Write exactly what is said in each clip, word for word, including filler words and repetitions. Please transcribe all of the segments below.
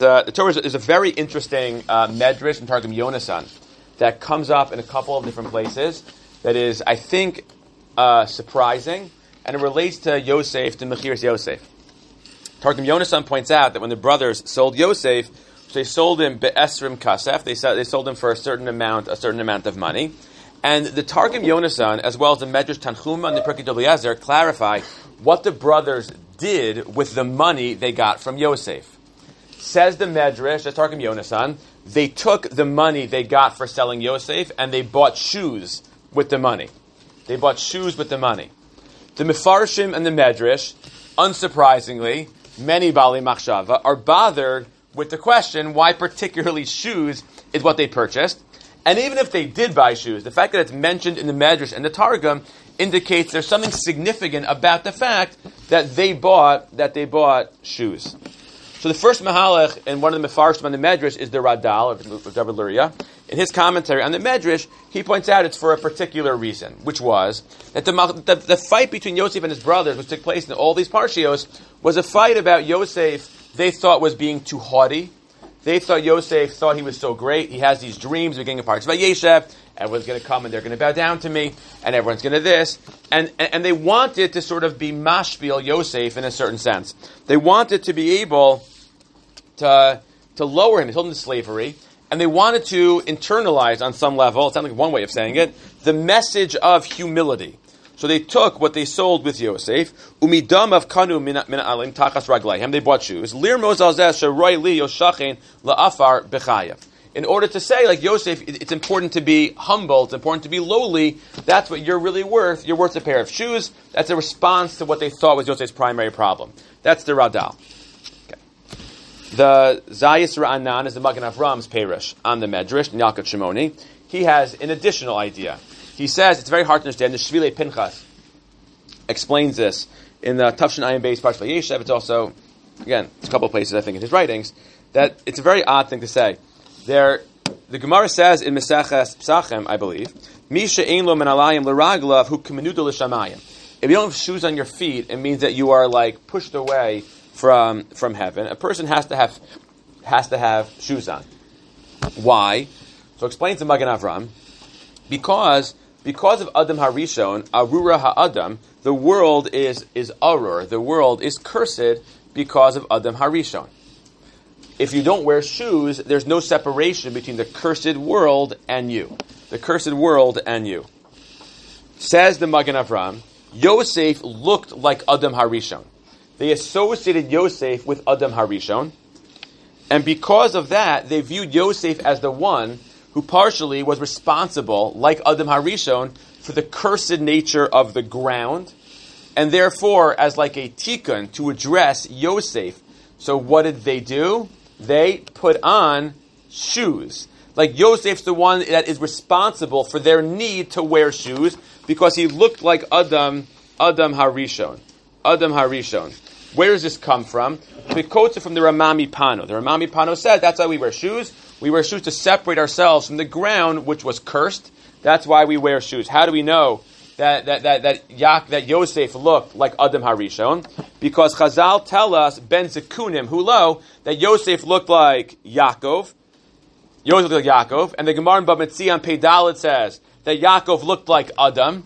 Uh, the Torah is, is a very interesting uh, medrash in Targum Yonasan that comes up in a couple of different places. That is, I think, uh, surprising, and it relates to Yosef, to Mechiras Yosef. Targum Yonasan points out that when the brothers sold Yosef, they sold him be'esrim kasef. They sold, they sold him for a certain amount, a certain amount of money. And the Targum Yonasan, as well as the Medrash Tanchuma and the Pirkei Eliezer, clarify what the brothers did with the money they got from Yosef. Says the Medrash, the Targum Yonasan, they took the money they got for selling Yosef and they bought shoes with the money. They bought shoes with the money. The Mefarshim and the Medrash, unsurprisingly, many Bali Machshava, are bothered with the question why particularly shoes is what they purchased. And even if they did buy shoes, the fact that it's mentioned in the Medrash and the Targum indicates there's something significant about the fact that they bought that they bought shoes. So the first Mahalach in one of the Mefarshim on the Medrash is the Radal, of David Luria. In his commentary on the Medrash, he points out it's for a particular reason, which was that the, the, the fight between Yosef and his brothers, which took place in all these parshios, was a fight about Yosef they thought was being too haughty. They thought Yosef thought he was so great. He has these dreams of getting a part of Vayeshev. Everyone's going to come and they're going to bow down to me, and everyone's going to this. And, and, and they wanted to sort of be mashpil Yosef in a certain sense. They wanted to be able to, to lower him, to hold him to slavery, and they wanted to internalize on some level, it sounds like one way of saying it, the message of humility. So they took what they sold with Yosef, umidam of kanu min alim tachas raglayhem. They bought shoes. Lirmos alzeh sheroy li yoshachen laafar bechayev. In order to say, like Yosef, it's important to be humble. It's important to be lowly. That's what you're really worth. You're worth a pair of shoes. That's a response to what they thought was Yosef's primary problem. That's the Radal. Okay. The Zayis Ra'anan is the Magen Avram's Perish on the Medrash, Yalkut Shimoni. He has an additional idea. He says, it's very hard to understand, the Shvilei Pinchas explains this in the Tafshin Ayin Beis Parshas Vayeshev. It's also, again, it's a couple of places, I think, in his writings, that it's a very odd thing to say. There, the Gemara says in Meseches Psachim, I believe, Misha ein lo min alayim l'raglav hu k'menuda l'shamayim. If you don't have shoes on your feet, it means that you are like pushed away from from heaven. A person has to have has to have shoes on. Why? So explains the Magen Avram, because because of Adam Harishon, Arura Ha'adam, the world is is Arur, the world is cursed because of Adam Harishon. If you don't wear shoes, there's no separation between the cursed world and you. The cursed world and you. Says the Magen Avram, Yosef looked like Adam Harishon. They associated Yosef with Adam Harishon, and because of that, they viewed Yosef as the one who partially was responsible, like Adam Harishon, for the cursed nature of the ground, and therefore, as like a tikkun, to address Yosef. So what did they do? They put on shoes. Like Yosef's the one that is responsible for their need to wear shoes because he looked like Adam, Adam Harishon. Adam Harishon. Where does this come from? We quote it from the Ramami Pano. The Ramami Pano said that's why we wear shoes. We wear shoes to separate ourselves from the ground, which was cursed. That's why we wear shoes. How do we know that that that that, Yak, that Yosef looked like Adam Harishon? Because Chazal tell us Ben Zekunim Hulo that Yosef looked like Yaakov. Yosef looked like Yaakov, and the Gemara in Bava Metzia on Pei Dalet says that Yaakov looked like Adam.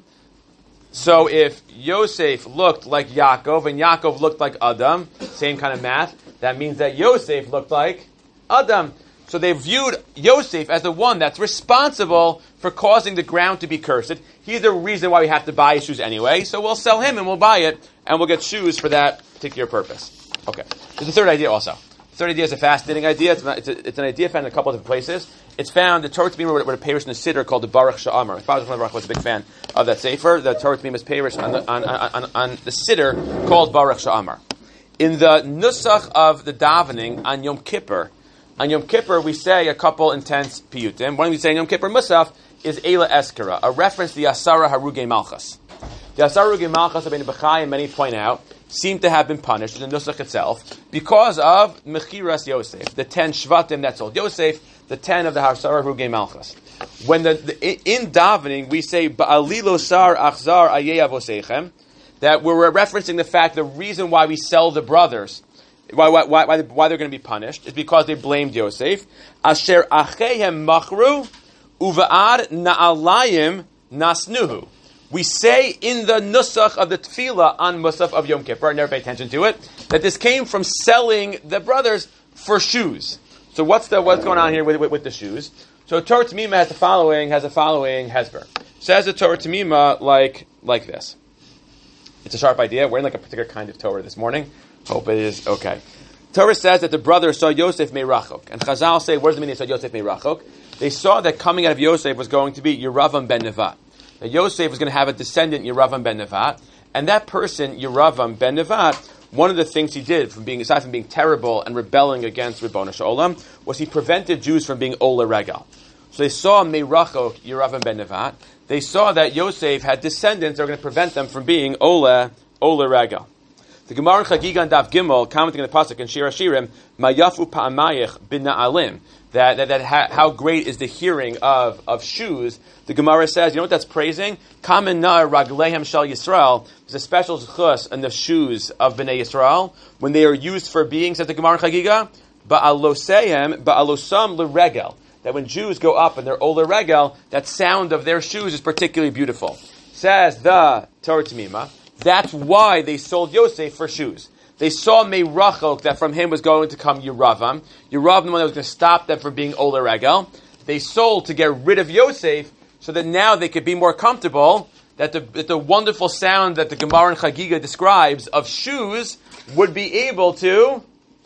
So if Yosef looked like Yaakov and Yaakov looked like Adam, same kind of math, that means that Yosef looked like Adam. So they viewed Yosef as the one that's responsible for causing the ground to be cursed. He's the reason why we have to buy shoes anyway, so we'll sell him and we'll buy it, and we'll get shoes for that particular purpose. Okay. There's a third idea also. The third idea is a fascinating idea. It's, not, it's, a, it's an idea found in a couple of different places. It's found, the Torah T'mim wrote a parish in the Siddur called the Baruch Sha'amar. My father was a big fan of that sefer. The Torah T'mim is parish on the, on, on, on, on the Siddur called Baruch Sha'amar. In the Nusach of the davening on Yom Kippur, on Yom Kippur we say a couple intense piyutim. One we say in Yom Kippur Musaf is Eila Eskara, a reference to the Asara Harugei Malchus. The Asara Harugei Malchus, Rabbeinu Bechai and many point out, seem to have been punished in the Nusach itself because of Mechiras Yosef, the ten Shvatim that sold Yosef, the ten of the Asara Harugei Malchus. When the, the in davening we say Ba'alilo Sar Achzar Ayei Avosechem, that we're referencing the fact the reason why we sell the brothers why, why, why, why, why they're going to be punished is because they blamed Yosef. Asher achehem machru uva'ad na'alayim nasnuhu. We say in the nusach of the tefillah on Musaf of Yom Kippur, never pay attention to it, that this came from selling the brothers for shoes. So what's the what's going on here with, with, with the shoes? So Torah Tamima has the following has the following hesber. Says the Torah Tamima like like this. It's a sharp idea. We're in like a particular kind of Torah this morning. Hope it is okay. Torah says that the brothers saw Yosef meirachok, and Chazal say, where's the meaning they saw Yosef meirachok? They saw that coming out of Yosef was going to be Yeravam ben Nevat. That Yosef was going to have a descendant, Yeravam ben Nevat, and that person, Yeravam ben Nevat, one of the things he did, from being aside from being terrible and rebelling against Ribono Shel Olam, was he prevented Jews from being Ola Regal. So they saw Meirachok, Yeravam ben Nevat. They saw that Yosef had descendants that were going to prevent them from being Ola Ola Regal. The Gemara in Chagiga and Daf Gimel, commenting on the pasuk in Shir Hashirim, Mayafu Pa'amayich bin Na'alim. That, that, that ha, how great is the hearing of, of shoes. The Gemara says, you know what that's praising? Kamen na raglehem shel Yisrael. There's a special zechus in the shoes of Bnei Yisrael when they are used for being, says the Gemara in Chagiga, ba'alosehem, ba'alosam l'regel. That when Jews go up and they're oler regel, that sound of their shoes is particularly beautiful. Says the Torah Tamima, that's why they sold Yosef for shoes. They saw Meirachok, that from him was going to come Yeravam. Yeravam, the one that was going to stop them from being Oler Regel. They sold to get rid of Yosef, so that now they could be more comfortable, that the, that the wonderful sound that the Gemara in Chagiga describes of shoes would be able to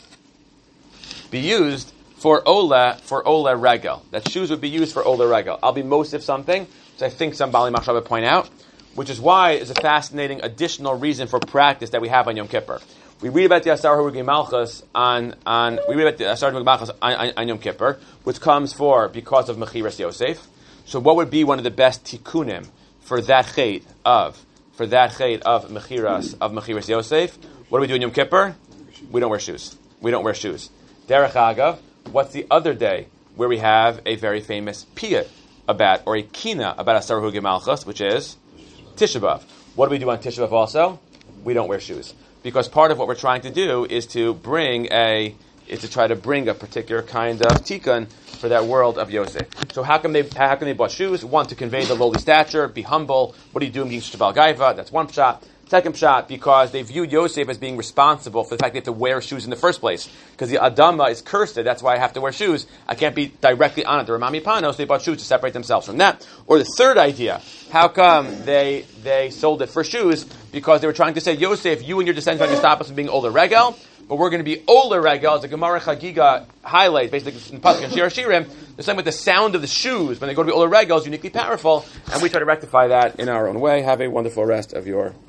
be used for Ola, for Ola Regel. That shoes would be used for Ola Regel. I'll be mosif something, which I think some Bali Machshava point out, which is why it's a fascinating additional reason for practice that we have on Yom Kippur. We read about the Asar Hurugei Malchus on, on we read about the Asar Hurugei Malchus on, on, on Yom Kippur, which comes for because of Mechiras Yosef. So, what would be one of the best tikkunim for that chait of for that chait of Mechiras of Mechiras Yosef? What do we do in Yom Kippur? We don't wear shoes. We don't wear shoes. Derech Agav, what's the other day where we have a very famous piyut about or a kina about Asar Hurugei Malchus, which is Tisha B'Av. What do we do on Tisha B'Av also? We don't wear shoes. Because part of what we're trying to do is to bring a, is to try to bring a particular kind of tikkun for that world of Yosef. So how come they, how come they bought shoes? One, to convey the lowly stature, be humble. What do you do in Shabal Gaiva? That's one pshat. Second pshat, because they viewed Yosef as being responsible for the fact they have to wear shoes in the first place. Because the Adama is cursed, that's why I have to wear shoes. I can't be directly on it. The Ramami Panos, they bought shoes to separate themselves from that. Or the third idea, how come they they sold it for shoes? Because they were trying to say, Yosef, you and your descendants are going to stop us from being Oler Regel, but we're going to be Oler Regel, as the Gemara Chagiga highlights, basically in Pasuk and Shir Hashirim, the same with the sound of the shoes when they go to be Oler Regel is uniquely powerful, and we try to rectify that in our own way. Have a wonderful rest of your